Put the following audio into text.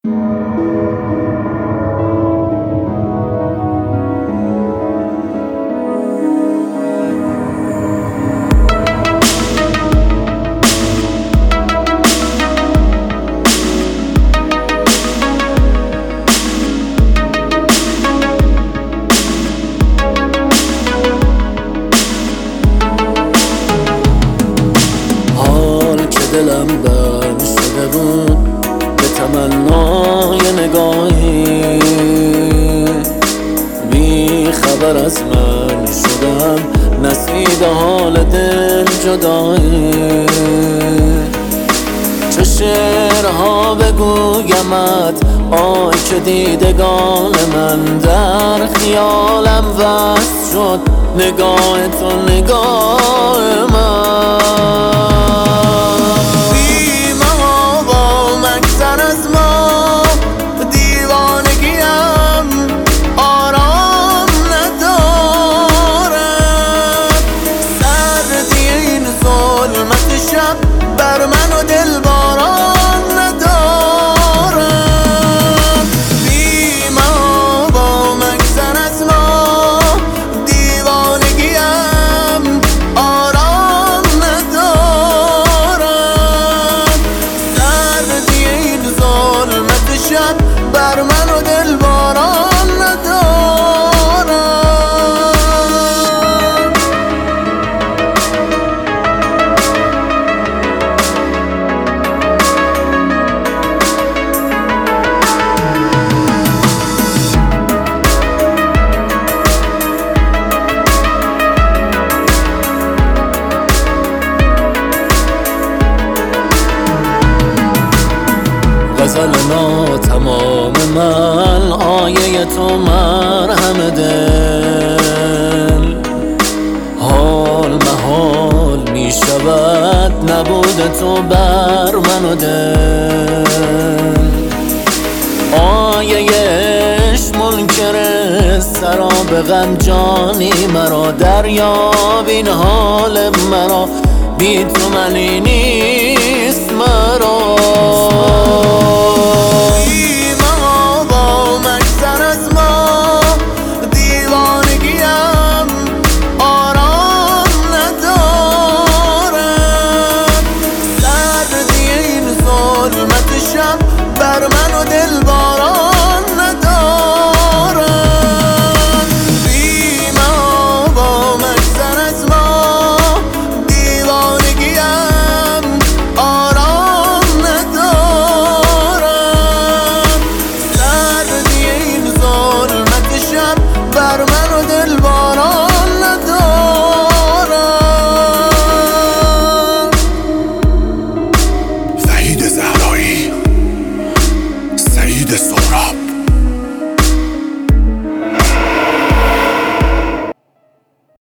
دلم بند شده بود به تمنای نگاهی، بی خبر از من شدم نصیب حال دل جدایی. چه شعرها بگویمت آی که دیدگان من در خیالم وصل شد، نگاه تو نگاه من. بر من و دل باران ندارم، بی ما با مگذر از ما دیوانگیم آرام ندارم. سردی این ظلمت شب بر من و دل باران ندارم. غزل ناتمام من آیه تو مرهم دل، حال محال می شود نبود تو بر من و دل. آیه عشق منکر سراب غم جانی مرا، دریاب این حال مرا، بی تو منی نیست مرا.